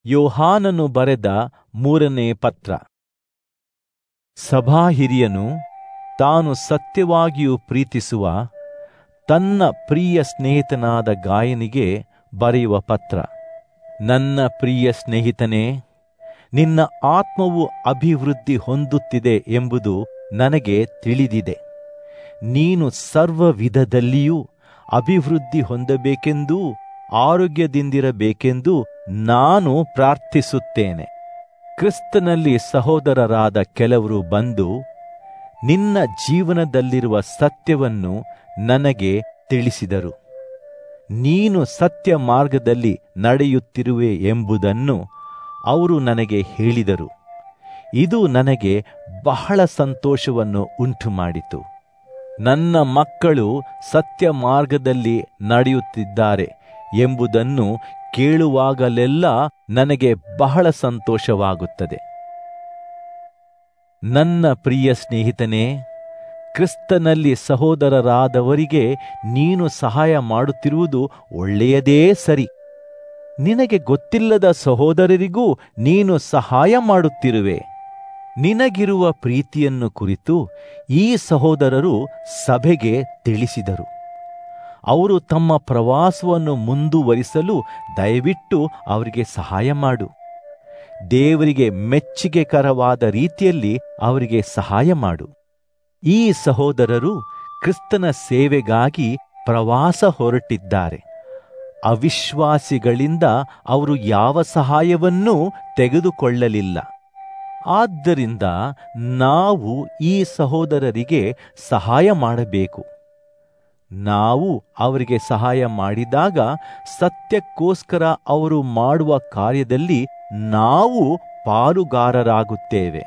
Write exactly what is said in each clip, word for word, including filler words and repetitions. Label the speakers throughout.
Speaker 1: ಯೋಹಾನನು ಬರೆದ ಮೂರನೇ ಪತ್ರ. ಸಭಾಹಿರಿಯನು ತಾನು ಸತ್ಯವಾಗಿಯೂ ಪ್ರೀತಿಸುವ ತನ್ನ ಪ್ರಿಯ ಸ್ನೇಹಿತನಾದ ಗಾಯನಿಗೆ ಬರೆಯುವ ಪತ್ರ. ನನ್ನ ಪ್ರಿಯ ಸ್ನೇಹಿತನೇ, ನಿನ್ನ ಆತ್ಮವು ಅಭಿವೃದ್ಧಿ ಹೊಂದುತ್ತಿದೆ ಎಂಬುದು ನನಗೆ ತಿಳಿದಿದೆ. ನೀನು ಸರ್ವ ವಿಧದಲ್ಲಿಯೂ ಅಭಿವೃದ್ಧಿ ಹೊಂದಬೇಕೆಂದೂ ಆರೋಗ್ಯದಿಂದಿರಬೇಕೆಂದು ನಾನು ಪ್ರಾರ್ಥಿಸುತ್ತೇನೆ. ಕ್ರಿಸ್ತನಲ್ಲಿ ಸಹೋದರರಾದ ಕೆಲವರು ಬಂದು ನಿನ್ನ ಜೀವನದಲ್ಲಿರುವ ಸತ್ಯವನ್ನು ನನಗೆ ತಿಳಿಸಿದರು. ನೀನು ಸತ್ಯ ಮಾರ್ಗದಲ್ಲಿ ನಡೆಯುತ್ತಿರುವೆ ಎಂಬುದನ್ನು ಅವರು ನನಗೆ ಹೇಳಿದರು. ಇದು ನನಗೆ ಬಹಳ ಸಂತೋಷವನ್ನು ಉಂಟುಮಾಡಿತು. ನನ್ನ ಮಕ್ಕಳು ಸತ್ಯ ಮಾರ್ಗದಲ್ಲಿ ನಡೆಯುತ್ತಿದ್ದಾರೆ ಎಂಬುದನ್ನು ಕೇಳುವಾಗಲೆಲ್ಲ ನನಗೆ ಬಹಳ ಸಂತೋಷವಾಗುತ್ತದೆ. ನನ್ನ ಪ್ರಿಯ ಸ್ನೇಹಿತನೇ, ಕ್ರಿಸ್ತನಲ್ಲಿ ಸಹೋದರರಾದವರಿಗೆ ನೀನು ಸಹಾಯ ಮಾಡುತ್ತಿರುವುದು ಒಳ್ಳೆಯದೇ ಸರಿ. ನಿನಗೆ ಗೊತ್ತಿಲ್ಲದ ಸಹೋದರರಿಗೂ ನೀನು ಸಹಾಯ ಮಾಡುತ್ತಿರುವೆ. ನಿನಗಿರುವ ಪ್ರೀತಿಯನ್ನು ಕುರಿತು ಈ ಸಹೋದರರು ಸಭೆಗೆ ತಿಳಿಸಿದರು. ಅವರು ತಮ್ಮ ಪ್ರವಾಸವನ್ನು ಮುಂದುವರಿಸಲು ದಯವಿಟ್ಟು ಅವರಿಗೆ ಸಹಾಯ ಮಾಡು. ದೇವರಿಗೆ ಮೆಚ್ಚುಗೆಕರವಾದ ರೀತಿಯಲ್ಲಿ ಅವರಿಗೆ ಸಹಾಯ ಮಾಡು. ಈ ಸಹೋದರರು ಕ್ರಿಸ್ತನ ಸೇವೆಗಾಗಿ ಪ್ರವಾಸ ಹೊರಟಿದ್ದಾರೆ. ಅವಿಶ್ವಾಸಿಗಳಿಂದ ಅವರು ಯಾವ ಸಹಾಯವನ್ನೂ ತೆಗೆದುಕೊಳ್ಳಲಿಲ್ಲ. ಆದ್ದರಿಂದ ನಾವು ಈ ಸಹೋದರರಿಗೆ ಸಹಾಯ ಮಾಡಬೇಕು. ನಾವು ಅವರಿಗೆ ಸಹಾಯ ಮಾಡಿದಾಗ ಸತ್ಯಕ್ಕೋಸ್ಕರ ಅವರು ಮಾಡುವ ಕಾರ್ಯದಲ್ಲಿ ನಾವು ಪಾಲುಗಾರರಾಗುತ್ತೇವೆ.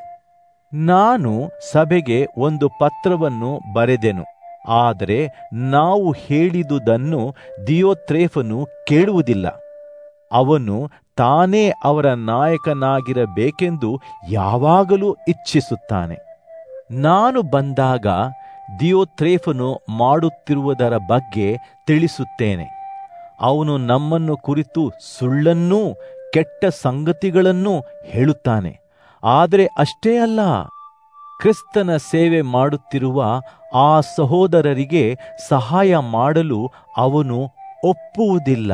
Speaker 1: ನಾನು ಸಭೆಗೆ ಒಂದು ಪತ್ರವನ್ನು ಬರೆದೆನು, ಆದರೆ ನಾವು ಹೇಳಿದುದನ್ನು ದಿಯೋತ್ರೇಫನು ಕೇಳುವುದಿಲ್ಲ. ಅವನು ತಾನೇ ಅವರ ನಾಯಕನಾಗಿರಬೇಕೆಂದು ಯಾವಾಗಲೂ ಇಚ್ಛಿಸುತ್ತಾನೆ. ನಾನು ಬಂದಾಗ ದಿಯೋತ್ರೇಫನು ಮಾಡುತ್ತಿರುವುದರ ಬಗ್ಗೆ ತಿಳಿಸುತ್ತೇನೆ. ಅವನು ನಮ್ಮನ್ನು ಕುರಿತು ಸುಳ್ಳನ್ನೂ ಕೆಟ್ಟ ಸಂಗತಿಗಳನ್ನೂ ಹೇಳುತ್ತಾನೆ. ಆದರೆ ಅಷ್ಟೇ ಅಲ್ಲ, ಕ್ರಿಸ್ತನ ಸೇವೆ ಮಾಡುತ್ತಿರುವ ಆ ಸಹೋದರರಿಗೆ ಸಹಾಯ ಮಾಡಲು ಅವನು ಒಪ್ಪುವುದಿಲ್ಲ.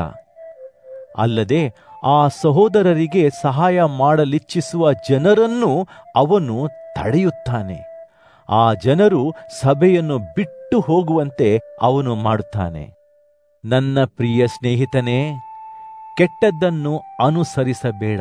Speaker 1: ಅಲ್ಲದೆ ಆ ಸಹೋದರರಿಗೆ ಸಹಾಯ ಮಾಡಲಿಚ್ಛಿಸುವ ಜನರನ್ನು ಅವನು ತಡೆಯುತ್ತಾನೆ. ಆ ಜನರು ಸಭೆಯನ್ನು ಬಿಟ್ಟು ಹೋಗುವಂತೆ ಅವನು ಮಾಡುತ್ತಾನೆ. ನನ್ನ ಪ್ರಿಯ ಸ್ನೇಹಿತನೇ, ಕೆಟ್ಟದ್ದನ್ನು ಅನುಸರಿಸಬೇಡ,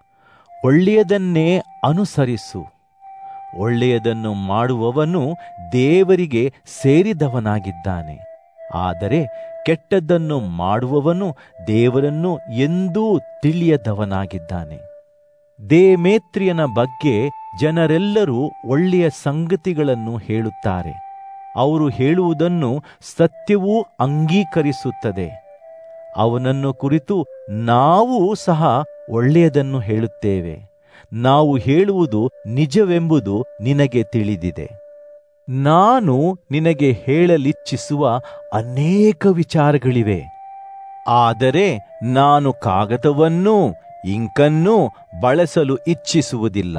Speaker 1: ಒಳ್ಳೆಯದನ್ನೇ ಅನುಸರಿಸು. ಒಳ್ಳೆಯದನ್ನು ಮಾಡುವವನು ದೇವರಿಗೆ ಸೇರಿದವನಾಗಿದ್ದಾನೆ. ಆದರೆ ಕೆಟ್ಟದ್ದನ್ನು ಮಾಡುವವನು ದೇವರನ್ನು ಎಂದೂ ತಿಳಿಯದವನಾಗಿದ್ದಾನೆ. ದೇಮೇತ್ರಿಯನ ಬಗ್ಗೆ ಜನರೆಲ್ಲರೂ ಒಳ್ಳೆಯ ಸಂಗತಿಗಳನ್ನು ಹೇಳುತ್ತಾರೆ. ಅವರು ಹೇಳುವುದನ್ನು ಸತ್ಯವೂ ಅಂಗೀಕರಿಸುತ್ತದೆ. ಅವನನ್ನು ಕುರಿತು ನಾವು ಸಹ ಒಳ್ಳೆಯದನ್ನು ಹೇಳುತ್ತೇವೆ. ನಾವು ಹೇಳುವುದು ನಿಜವೆಂಬುದು ನಿನಗೆ ತಿಳಿದಿದೆ. ನಾನು ನಿನಗೆ ಹೇಳಲಿಚ್ಛಿಸುವ ಅನೇಕ ವಿಚಾರಗಳಿವೆ, ಆದರೆ ನಾನು ಕಾಗದವನ್ನೂ ಇಂಕನ್ನೂ ಬಳಸಲು ಇಚ್ಛಿಸುವುದಿಲ್ಲ.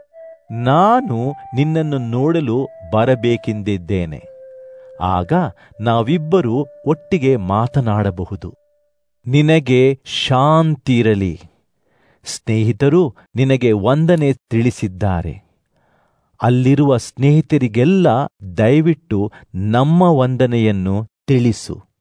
Speaker 1: ನಾನು ನಿನ್ನನ್ನು ನೋಡಲು ಬರಬೇಕೆಂದಿದ್ದೇನೆ. ಆಗ ನಾವಿಬ್ಬರೂ ಒಟ್ಟಿಗೆ ಮಾತನಾಡಬಹುದು. ನಿನಗೆ ಶಾಂತಿಯಿರಲಿ. ಸ್ನೇಹಿತರು ನಿನಗೆ ವಂದನೆ ತಿಳಿಸಿದ್ದಾರೆ. ಅಲ್ಲಿರುವ ಸ್ನೇಹಿತರಿಗೆಲ್ಲ ದಯವಿಟ್ಟು ನಮ್ಮ ವಂದನೆಯನ್ನು ತಿಳಿಸು.